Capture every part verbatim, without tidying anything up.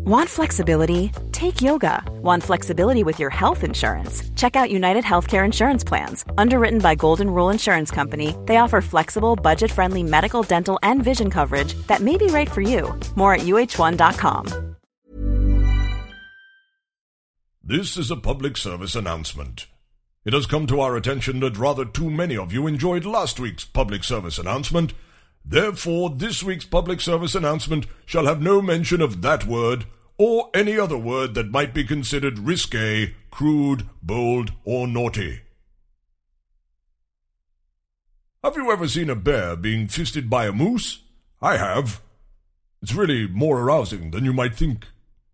Want flexibility? Take yoga. Want flexibility with your health insurance? Check out United Healthcare Insurance Plans. Underwritten by Golden Rule Insurance Company, they offer flexible, budget-friendly medical, dental, and vision coverage that may be right for you. More at U H one dot com. This is a public service announcement. It has come to our attention that rather too many of you enjoyed last week's public service announcement. Therefore, this week's public service announcement shall have no mention of that word or any other word that might be considered risque, crude, bold, or naughty. Have you ever seen a bear being fisted by a moose? I have. It's really more arousing than you might think.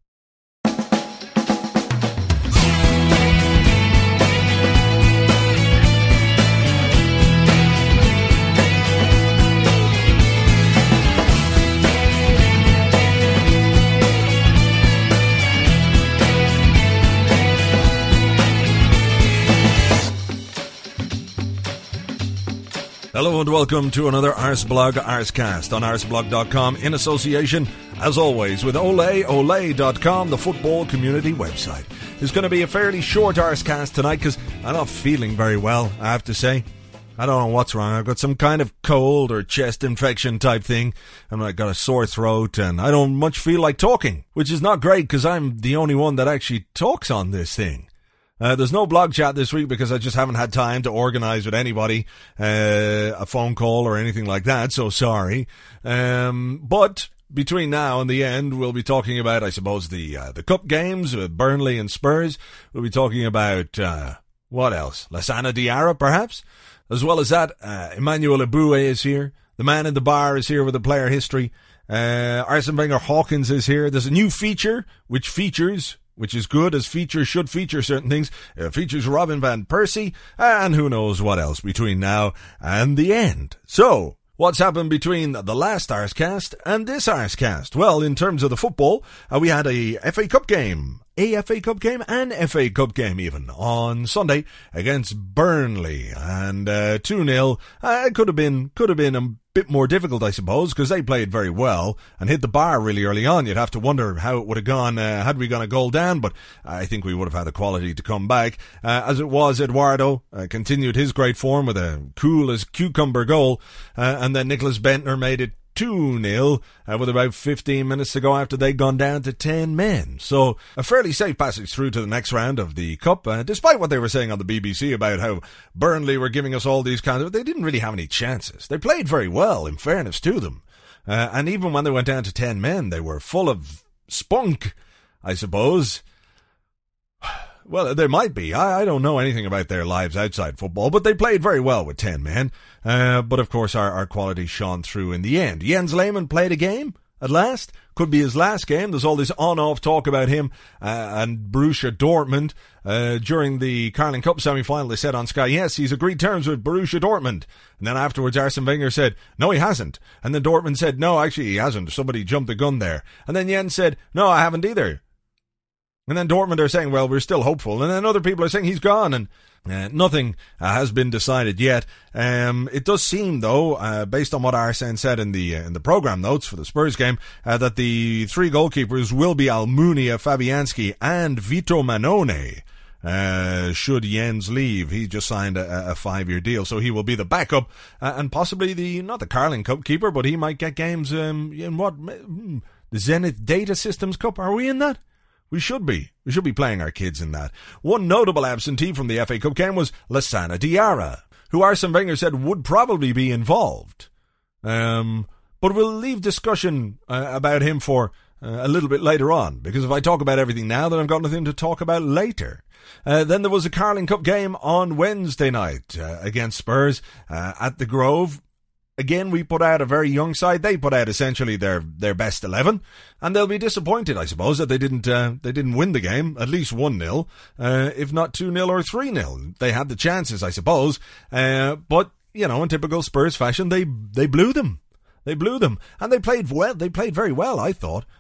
Hello and welcome to another Arseblog Arsecast on arseblog dot com in association, as always, with ole ole dot com, the football community website. It's going to be a fairly short Arsecast tonight because I'm not feeling very well, I have to say. I don't know what's wrong. I've got some kind of cold or chest infection type thing, and I've got a sore throat, and I don't much feel like talking, which is not great because I'm the only one that actually talks on this thing. Uh, there's no blog chat this week because I just haven't had time to organise with anybody uh, a phone call or anything like that, so sorry. Um, but between now and the end, we'll be talking about, I suppose, the uh, the cup games with Burnley and Spurs. We'll be talking about, uh, what else? Lassana Diarra, perhaps? As well as that, uh, Emmanuel Eboué is here. The man in the bar is here with the player history. Uh, Arsene Wenger Hawkins is here. There's a new feature, which features... which is good, as features should feature certain things. It features Robin Van Persie, and who knows what else between now and the end. So, what's happened between the last Arsecast and this Arsecast? Well, in terms of the football, uh, we had a F A Cup game, a F A Cup game, and F A Cup game even, on Sunday against Burnley, and uh, two nil. Uh, it could have been, could have been a bit more difficult, I suppose, because they played very well and hit the bar really early on. You'd have to wonder how it would have gone uh, had we gone a goal down, but I think we would have had the quality to come back. Uh, as it was, Eduardo uh, continued his great form with a cool as cucumber goal, uh, and then Nicholas Bentner made it two nil uh, with about fifteen minutes to go after they'd gone down to ten men. So a fairly safe passage through to the next round of the Cup, uh, despite what they were saying on the B B C about how Burnley were giving us all these kinds of... They didn't really have any chances. They played very well, in fairness to them. Uh, and even when they went down to ten men, they were full of spunk, I suppose. Well, there might be. I, I don't know anything about their lives outside football, but they played very well with ten men. Uh, but of course, our, our quality shone through in the end. Jens Lehmann played a game at last. Could be his last game. There's all this on-off talk about him uh, and Borussia Dortmund. Uh, during the Carling Cup semi-final, they said on Sky, yes, he's agreed terms with Borussia Dortmund. And then afterwards, Arsene Wenger said, no, he hasn't. And then Dortmund said, no, actually, he hasn't. Somebody jumped the gun there. And then Jens said, no, I haven't either. And then Dortmund are saying, well, we're still hopeful. And then other people are saying he's gone, and uh, nothing uh, has been decided yet. Um, it does seem, though, uh, based on what Arsene said in the uh, in the programme notes for the Spurs game, uh, that the three goalkeepers will be Almunia, Fabianski, and Vito Manone. Uh, should Jens leave, he just signed a, a five-year deal, so he will be the backup uh, and possibly the not the Carling Cup keeper, but he might get games um, in what the Zenith Data Systems Cup. Are we in that? We should be. We should be playing our kids in that. One notable absentee from the F A Cup game was Lassana Diarra, who Arsene Wenger said would probably be involved. Um, but we'll leave discussion uh, about him for uh, a little bit later on, because if I talk about everything now, then I've got nothing to talk about later. Uh, then there was a Carling Cup game on Wednesday night uh, against Spurs uh, at the Grove. Again, we put out a very young side. They put out essentially their, their best eleven, and they'll be disappointed, I suppose, that they didn't uh, they didn't win the game, at least one nil, uh, if not two nil or three nil. They had the chances, I suppose, uh, but, you know, in typical Spurs fashion, they they blew them. They blew them, and they played well. They played very well, I thought.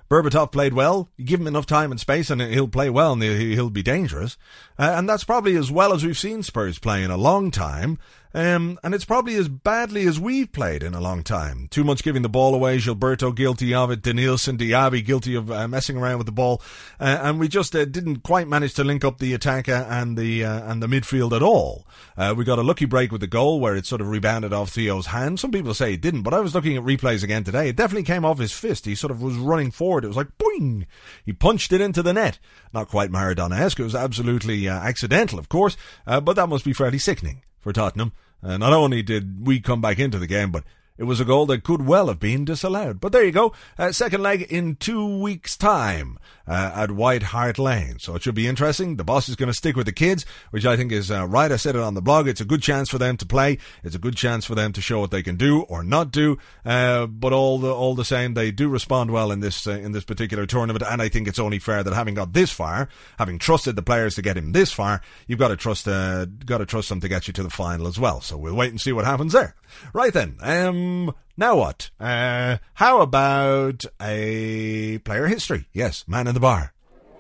Berbatov played well. You give him enough time and space and he'll play well and he'll be dangerous. Uh, and that's probably as well as we've seen Spurs play in a long time. Um, and it's probably as badly as we've played in a long time. Too much giving the ball away. Gilberto guilty of it. Denilson, Diaby guilty of uh, messing around with the ball. Uh, and we just uh, didn't quite manage to link up the attack and the uh, and the midfield at all. Uh, we got a lucky break with the goal where it sort of rebounded off Theo's hand. Some people say it didn't, but I was looking at replays again today. It definitely came off his fist. He sort of was running forward. It was like boing. He punched it into the net. Not quite Maradona-esque. It was absolutely uh, accidental, of course, uh, but that must be fairly sickening for Tottenham. Uh, not only did we come back into the game, but it was a goal that could well have been disallowed. But there you go. Uh, second leg in two weeks' time uh, at White Hart Lane. So it should be interesting. The boss is going to stick with the kids, which I think is uh, right. I said it on the blog. It's a good chance for them to play. It's a good chance for them to show what they can do or not do. Uh, but all the all the same, they do respond well in this uh, in this particular tournament. And I think it's only fair that having got this far, having trusted the players to get him this far, you've got to trust uh, got to trust them to get you to the final as well. So we'll wait and see what happens there. Right then. Um. Now what? Uh, how about a player history? Yes, man in the bar.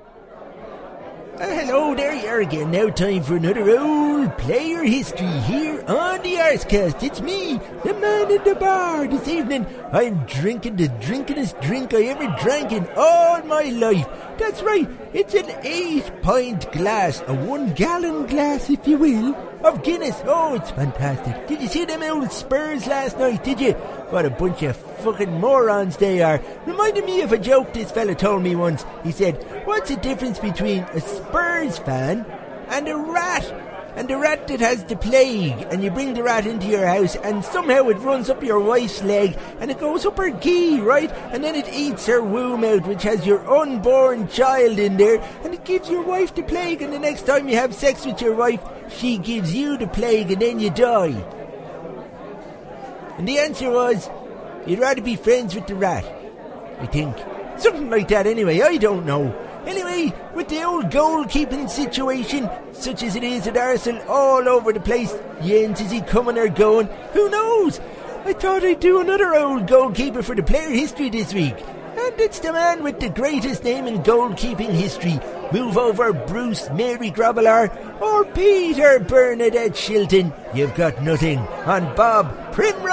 Uh, hello, there you are again. Now time for another old player history here on the Arsecast. It's me, the man in the bar. This evening, I'm drinking the drinkingest drink I ever drank in all my life. That's right, it's an eight-pint glass, a one-gallon glass, if you will, of Guinness. Oh, it's fantastic. Did you see them old Spurs last night, did you? What a bunch of fucking morons they are. Reminded me of a joke this fella told me once. He said, what's the difference between a Spurs fan and a rat? And the rat that has the plague, and you bring the rat into your house, and somehow it runs up your wife's leg, and it goes up her key, right? And then it eats her womb out, which has your unborn child in there, and it gives your wife the plague, and the next time you have sex with your wife, she gives you the plague, and then you die. And the answer was, you'd rather be friends with the rat, I think. Something like that anyway, I don't know. Anyway, with the old goalkeeping situation, such as it is at Arsenal all over the place, Jens, is he coming or going? Who knows? I thought I'd do another old goalkeeper for the player history this week. And it's the man with the greatest name in goalkeeping history. Move over Bruce Mary Grobbelaar or Peter Bernadette Shilton. You've got nothing on Bob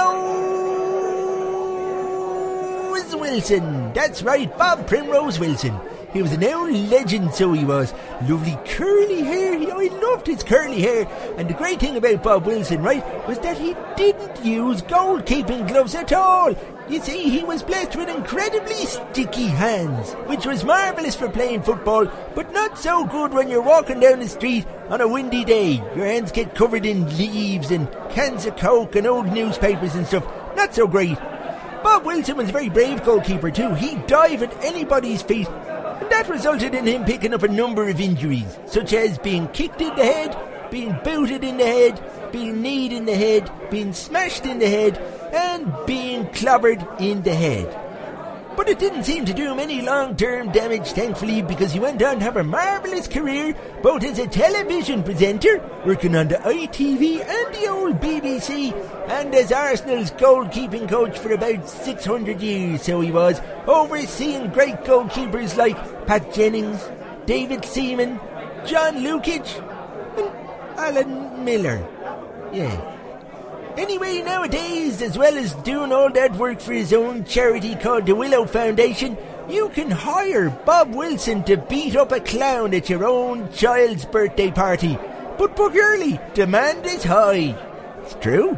Primrose Wilson. That's right, Bob Primrose Wilson. He was an old legend, so he was. Lovely curly hair. He, I loved his curly hair. And the great thing about Bob Wilson, right, was that he didn't use goalkeeping gloves at all. You see, he was blessed with incredibly sticky hands, which was marvellous for playing football, but not so good when you're walking down the street on a windy day. Your hands get covered in leaves and cans of Coke and old newspapers and stuff. Not so great. Bob Wilson was a very brave goalkeeper too. He'd dive at anybody's feet, and that resulted in him picking up a number of injuries, such as being kicked in the head, being booted in the head, being kneed in the head, being smashed in the head, and being clobbered in the head. But it didn't seem to do him any long-term damage, thankfully, because he went on to have a marvellous career, both as a television presenter, working on the I T V and the old B B C, and as Arsenal's goalkeeping coach for about six hundred years, so he was, overseeing great goalkeepers like Pat Jennings, David Seaman, John Lukic, and Alan Miller. Yeah. Anyway, nowadays, as well as doing all that work for his own charity called the Willow Foundation, you can hire Bob Wilson to beat up a clown at your own child's birthday party. But book early, demand is high. It's true.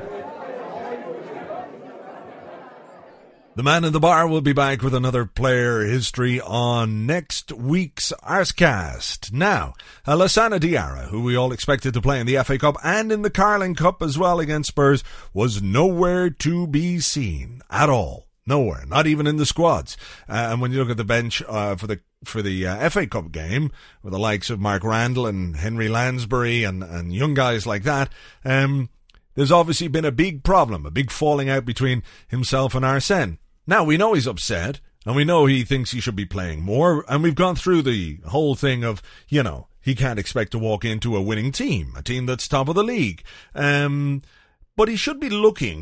The man in the bar will be back with another player history on next week's Arsecast. Now, Alassane Diarra, who we all expected to play in the F A Cup and in the Carling Cup as well against Spurs, was nowhere to be seen at all. Nowhere, not even in the squads. Uh, and when you look at the bench uh, for the for the uh, F A Cup game, with the likes of Mark Randall and Henry Lansbury and, and young guys like that, um, there's obviously been a big problem, a big falling out between himself and Arsene. Now, we know he's upset, and we know he thinks he should be playing more, and we've gone through the whole thing of, you know, he can't expect to walk into a winning team, a team that's top of the league. Um, but he should be looking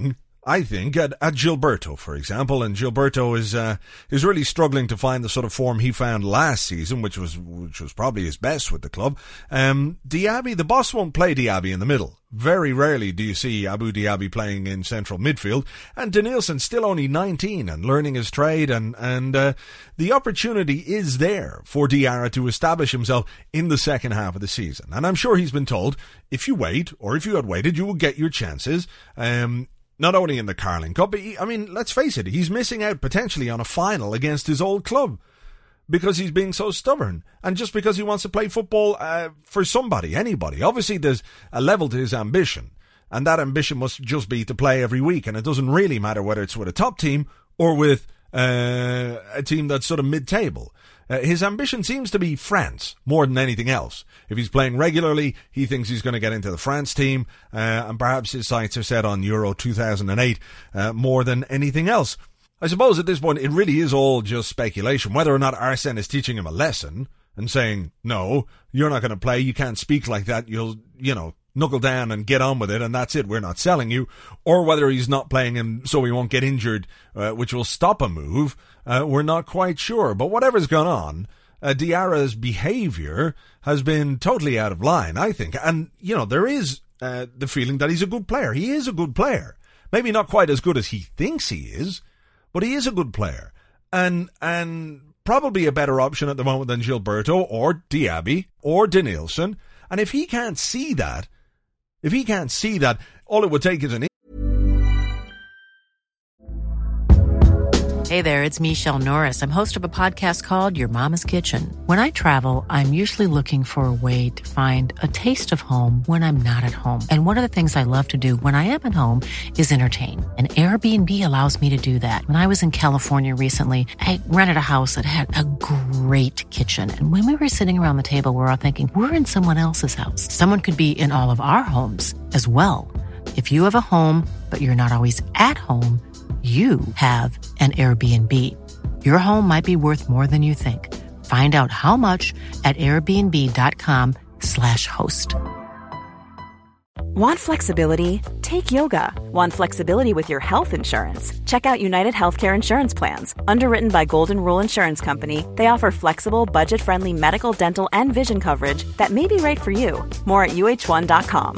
I think, at, at Gilberto, for example, and Gilberto is uh, is really struggling to find the sort of form he found last season, which was which was probably his best with the club. Um, Diaby, the boss won't play Diaby in the middle. Very rarely do you see Abu Diaby playing in central midfield, and Denilson still only nineteen and learning his trade, and and uh, the opportunity is there for Diarra to establish himself in the second half of the season. And I'm sure he's been told, if you wait, or if you had waited, you will get your chances. Um, Not only in the Carling Cup, but he, I mean, let's face it, he's missing out potentially on a final against his old club because he's being so stubborn and just because he wants to play football uh, for somebody, anybody. Obviously, there's a level to his ambition, and that ambition must just be to play every week, and it doesn't really matter whether it's with a top team or with uh, a team that's sort of mid-table. Uh, his ambition seems to be France more than anything else. If he's playing regularly, he thinks he's going to get into the France team, uh, and perhaps his sights are set on Euro two thousand eight uh, more than anything else. I suppose at this point it really is all just speculation, whether or not Arsene is teaching him a lesson and saying, no, you're not going to play, you can't speak like that, you'll, you know, knuckle down and get on with it, and that's it, we're not selling you, or whether he's not playing him so he won't get injured, uh, which will stop a move. Uh, we're not quite sure. But whatever's gone on, uh, Diarra's behaviour has been totally out of line, I think. And, you know, there is uh, the feeling that he's a good player. He is a good player. Maybe not quite as good as he thinks he is, but he is a good player. And and probably a better option at the moment than Gilberto or Diaby or Denilson. And if he can't see that, if he can't see that, all it would take is an... Hey there, it's Michelle Norris. I'm host of a podcast called Your Mama's Kitchen. When I travel, I'm usually looking for a way to find a taste of home when I'm not at home. And one of the things I love to do when I am at home is entertain. And Airbnb allows me to do that. When I was in California recently, I rented a house that had a great kitchen. And when we were sitting around the table, we were all thinking, we're in someone else's house. Someone could be in all of our homes as well. If you have a home, but you're not always at home, you have an Airbnb. Your home might be worth more than you think. Find out how much at airbnb.com slash host. Want flexibility? Take yoga. Want flexibility with your health insurance? Check out United Healthcare Insurance Plans. Underwritten by Golden Rule Insurance Company, they offer flexible, budget-friendly medical, dental, and vision coverage that may be right for you. More at U H one dot com.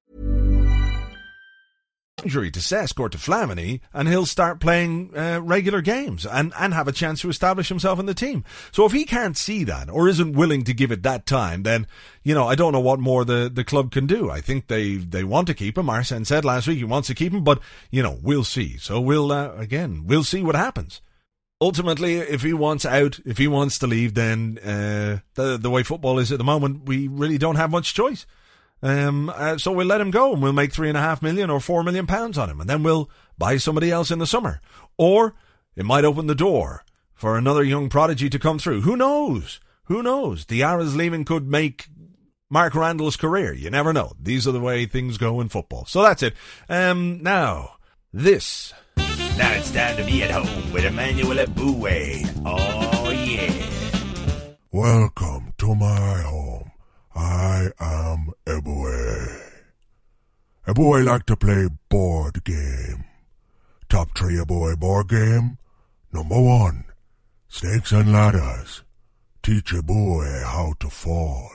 Injury to Cesc or to Flamini, and he'll start playing uh, regular games and, and have a chance to establish himself in the team. So if he can't see that or isn't willing to give it that time, then, you know, I don't know what more the, the club can do. I think they, they want to keep him. Arsene said last week he wants to keep him, but, you know, we'll see. So we'll, uh, again, we'll see what happens. Ultimately, if he wants out, if he wants to leave, then uh, the, the way football is at the moment, we really don't have much choice. Um, uh, so we'll let him go and we'll make three and a half million or four million pounds on him, and then we'll buy somebody else in the summer. Or it might open the door for another young prodigy to come through. Who knows? Who knows? Diarra's leaving could make Mark Randall's career. You never know. These are the way things go in football. So that's it. Um, now, this. Now it's time to be at home with Emmanuel Eboué. Oh, yeah. Welcome to my home. I am Eboué. Eboué like to play board game. Top three Eboué board game. Number one, Snakes and Ladders. Teach Eboué how to fall.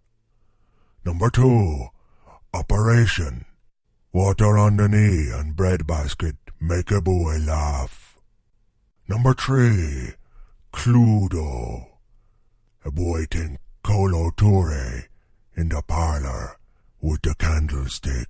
Number two, Operation. Water on the knee and bread basket make Eboué laugh. Number three, Cluedo. Eboué think Colo Toure in the parlour with the candlestick.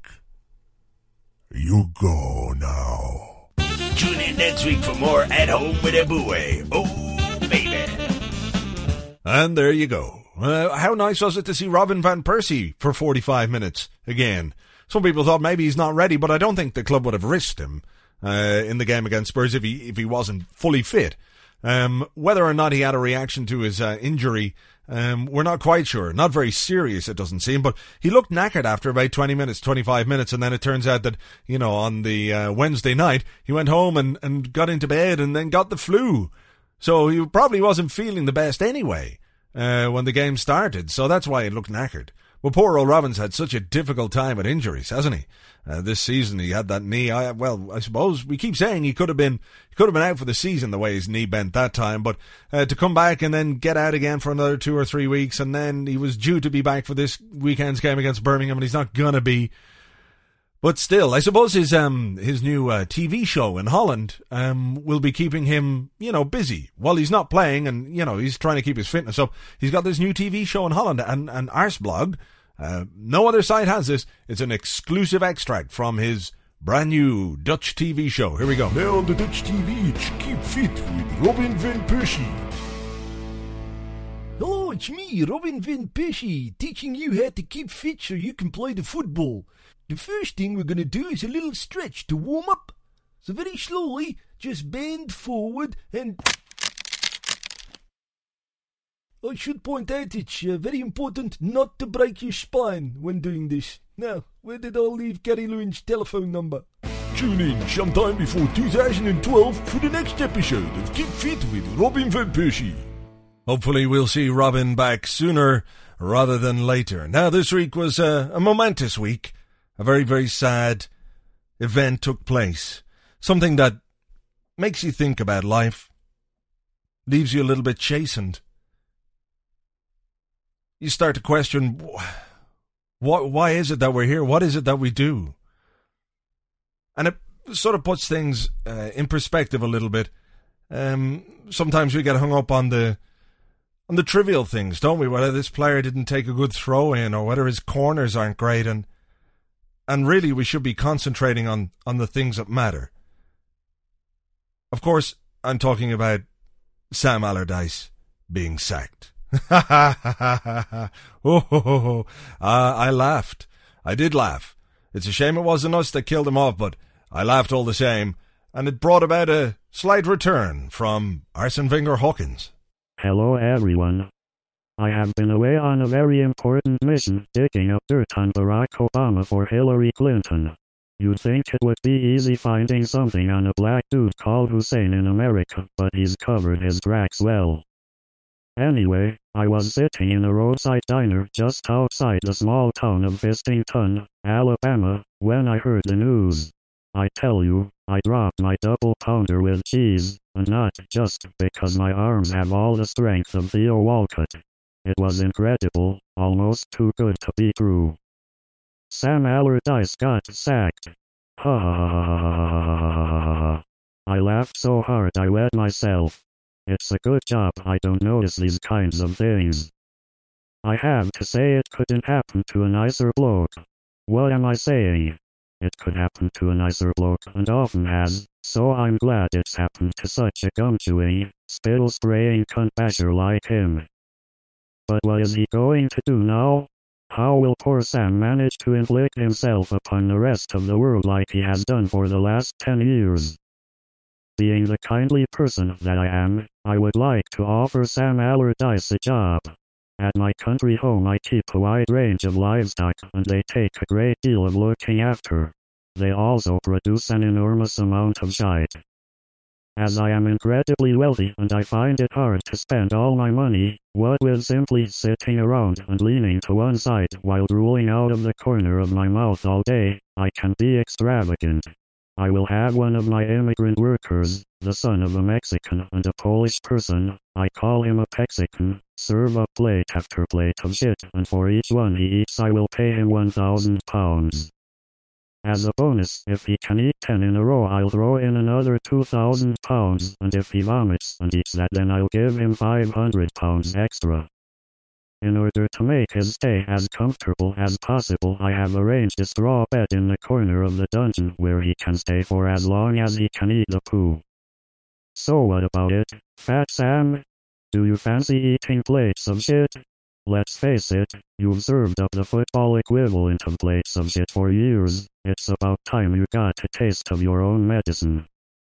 You go now. Tune in next week for more At Home with Eboué. Oh, baby. And there you go. Uh, how nice was it to see Robin van Persie for forty-five minutes again? Some people thought maybe he's not ready, but I don't think the club would have risked him uh, in the game against Spurs if he if he wasn't fully fit. Um, whether or not he had a reaction to his uh, injury, um, we're not quite sure. Not very serious, it doesn't seem, but he looked knackered after about twenty minutes, twenty-five minutes, and then it turns out that, you know, on the uh, Wednesday night, he went home and, and got into bed and then got the flu. So he probably wasn't feeling the best anyway uh, when the game started, so that's why he looked knackered. But Well, poor old Robin's had such a difficult time with injuries, hasn't he? Uh, this season he had that knee. I, well, I suppose we keep saying he could have been he could have been out for the season the way his knee bent that time, but uh, to come back and then get out again for another two or three weeks, and then he was due to be back for this weekend's game against Birmingham, and he's not gonna be. But still, I suppose his um his new uh, T V show in Holland um will be keeping him, you know, busy while he's not playing, and you know he's trying to keep his fitness up. He's got this new T V show in Holland, and and Arsblog, uh, no other site has this. It's an exclusive extract from his brand new Dutch T V show. Here we go. Now on the Dutch T V, it's Keep Fit with Robin van Persie. Hello, it's me, Robin van Persie, teaching you how to keep fit so you can play the football. The first thing we're going to do is a little stretch to warm up. So very slowly, just bend forward and... I should point out it's uh, very important not to break your spine when doing this. Now, where did I leave Gary Lewin's telephone number? Tune in sometime before two thousand twelve for the next episode of Keep Fit with Robin van Persie. Hopefully we'll see Robin back sooner rather than later. Now, this week was uh, a momentous week. A very, very sad event took place. Something that makes you think about life. Leaves you a little bit chastened. You start to question, what, why is it that we're here? What is it that we do? And it sort of puts things uh, in perspective a little bit. Um, sometimes we get hung up on the on the trivial things, don't we? Whether this player didn't take a good throw in, or whether his corners aren't great, and And really, we should be concentrating on, on the things that matter. Of course, I'm talking about Sam Allardyce being sacked. oh, ho, ho, ho. Uh, I laughed. I did laugh. It's a shame it wasn't us that killed him off, but I laughed all the same. And it brought about a slight return from Arsene Wenger Hawkins. Hello, everyone. I have been away on a very important mission, digging up dirt on Barack Obama for Hillary Clinton. You'd think it would be easy finding something on a black dude called Hussein in America, but he's covered his tracks well. Anyway, I was sitting in a roadside diner just outside the small town of Fistington, Alabama, when I heard the news. I tell you, I dropped my double pounder with cheese, and not just because my arms have all the strength of Theo Walcott. It was incredible, almost too good to be true. Sam Allardyce got sacked. Ha ha ha ha ha ha. I laughed so hard I wet myself. It's a good job I don't notice these kinds of things. I have to say it couldn't happen to a nicer bloke. What am I saying? It could happen to a nicer bloke, and often has, so I'm glad it's happened to such a gum-chewing, spittle-spraying cunt basher like him. But what is he going to do now? How will poor Sam manage to inflict himself upon the rest of the world like he has done for the last ten years? Being the kindly person that I am, I would like to offer Sam Allardyce a job. At my country home I keep a wide range of livestock, and they take a great deal of looking after. They also produce an enormous amount of shite. As I am incredibly wealthy and I find it hard to spend all my money, what with simply sitting around and leaning to one side while drooling out of the corner of my mouth all day, I can be extravagant. I will have one of my immigrant workers, the son of a Mexican and a Polish person, I call him a Pexican, serve up plate after plate of shit, and for each one he eats I will pay him one thousand pounds. As a bonus, if he can eat ten in a row I'll throw in another two thousand pounds, and if he vomits and eats that then I'll give him five hundred pounds extra. In order to make his stay as comfortable as possible I have arranged a straw bed in the corner of the dungeon where he can stay for as long as he can eat the poo. So what about it, Fat Sam? Do you fancy eating plates of shit? Let's face it, you've served up the football equivalent of plates of shit for years. It's about time you got a taste of your own medicine.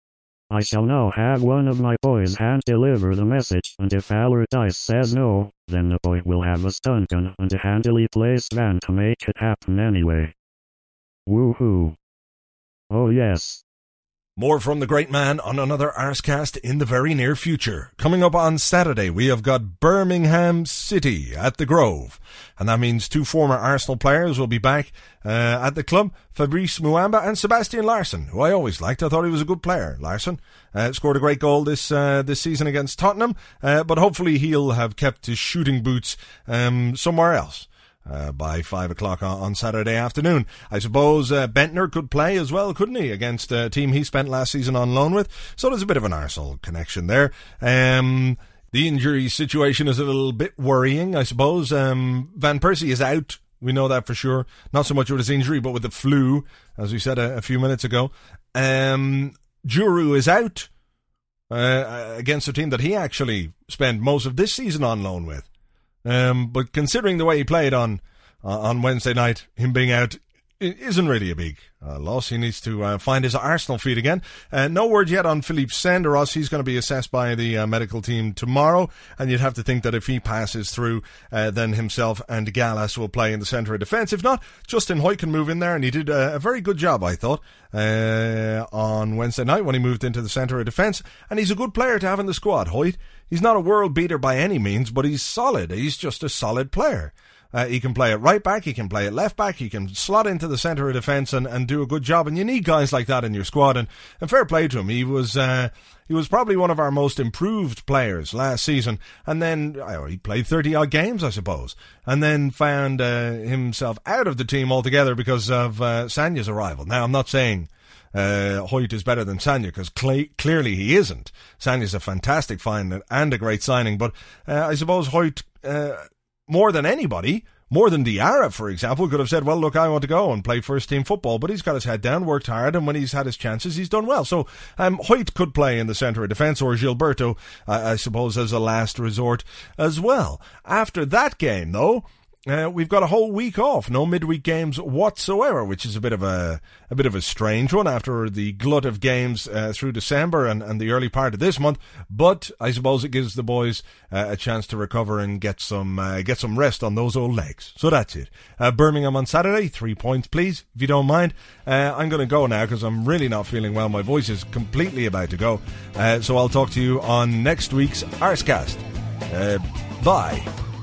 I shall now have one of my boys hand-deliver the message, and if Allardyce says no, then the boy will have a stun gun and a handily placed van to make it happen anyway. Woohoo. Oh yes. More from the great man on another Arsecast in the very near future. Coming up on Saturday, we have got Birmingham City at the Grove. And that means two former Arsenal players will be back uh, at the club. Fabrice Muamba and Sebastian Larsson, who I always liked. I thought he was a good player. Larsson uh, scored a great goal this uh, this season against Tottenham. Uh, but hopefully he'll have kept his shooting boots um, somewhere else. Uh, by five o'clock on, on Saturday afternoon. I suppose uh, Bentner could play as well, couldn't he, against a team he spent last season on loan with. So there's a bit of an Arsenal connection there. Um, the injury situation is a little bit worrying, I suppose. Um, Van Persie is out. We know that for sure. Not so much with his injury, but with the flu, as we said a, a few minutes ago. Um, Giroud is out uh, against a team that he actually spent most of this season on loan with. Um, but considering the way he played on uh, on Wednesday night, him being out it isn't really a big uh, loss. He needs to uh, find his Arsenal feet again. Uh, no word yet on Philippe Senderos. He's going to be assessed by the uh, medical team tomorrow, and you'd have to think that if he passes through, uh, then himself and Gallas will play in the centre of defence. If not, Justin Hoyt can move in there, and he did a, a very good job, I thought, uh, on Wednesday night when he moved into the centre of defence, and he's a good player to have in the squad, Hoyt. He's not a world beater by any means, but he's solid. He's just a solid player. Uh, he can play at right back, he can play at left back, he can slot into the centre of defence and, and do a good job, and you need guys like that in your squad, and, and fair play to him. He was uh, he was probably one of our most improved players last season, and then uh, he played thirty-odd games, I suppose, and then found uh, himself out of the team altogether because of uh, Sanya's arrival. Now, I'm not saying Uh, Hoyt is better than Sanya, because cl- clearly he isn't. Sanya's a fantastic find and a great signing, but uh, I suppose Hoyt, uh, more than anybody, more than Diarra, for example, could have said, well, look, I want to go and play first team football, but he's got his head down, worked hard, and when he's had his chances, he's done well. So um, Hoyt could play in the centre of defence, or Gilberto, uh, I suppose, as a last resort as well. After that game, though, Uh, we've got a whole week off, no midweek games whatsoever, which is a bit of a a bit of a strange one after the glut of games uh, through December and, and the early part of this month. But I suppose it gives the boys uh, a chance to recover and get some uh, get some rest on those old legs. So that's it. Uh, Birmingham on Saturday, three points, please, if you don't mind. Uh, I'm going to go now because I'm really not feeling well. My voice is completely about to go. Uh, so I'll talk to you on next week's Arsecast. Uh, bye.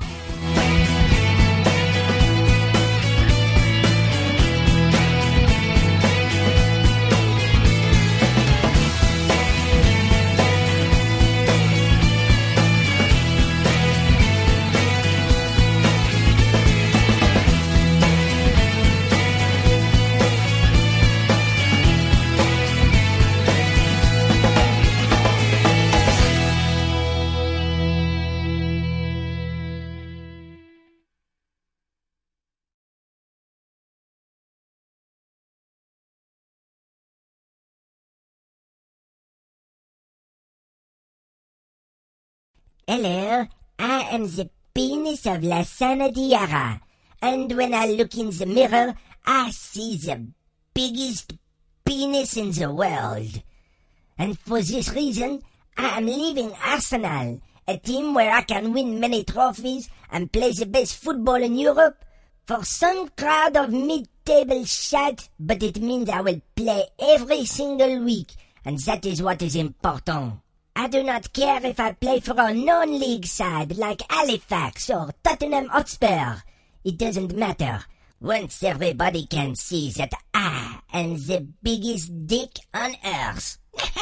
Hello, I am the penis of Lassana Diarra, and when I look in the mirror, I see the biggest penis in the world. And for this reason, I am leaving Arsenal, a team where I can win many trophies and play the best football in Europe, for some crowd of mid-table shite, but it means I will play every single week, and that is what is important. I do not care if I play for a non-league side like Halifax or Tottenham Hotspur. It doesn't matter. Once everybody can see that I am the biggest dick on earth.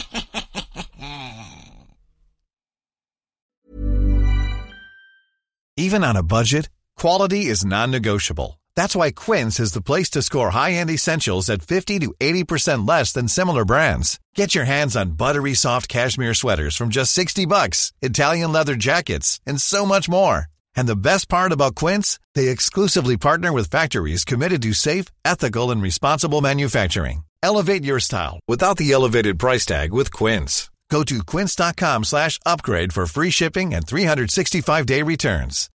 Even on a budget, quality is non-negotiable. That's why Quince is the place to score high-end essentials at fifty to eighty percent less than similar brands. Get your hands on buttery soft cashmere sweaters from just sixty bucks, Italian leather jackets, and so much more. And the best part about Quince, they exclusively partner with factories committed to safe, ethical, and responsible manufacturing. Elevate your style without the elevated price tag with Quince. Go to quince.com slash upgrade for free shipping and three sixty-five day returns.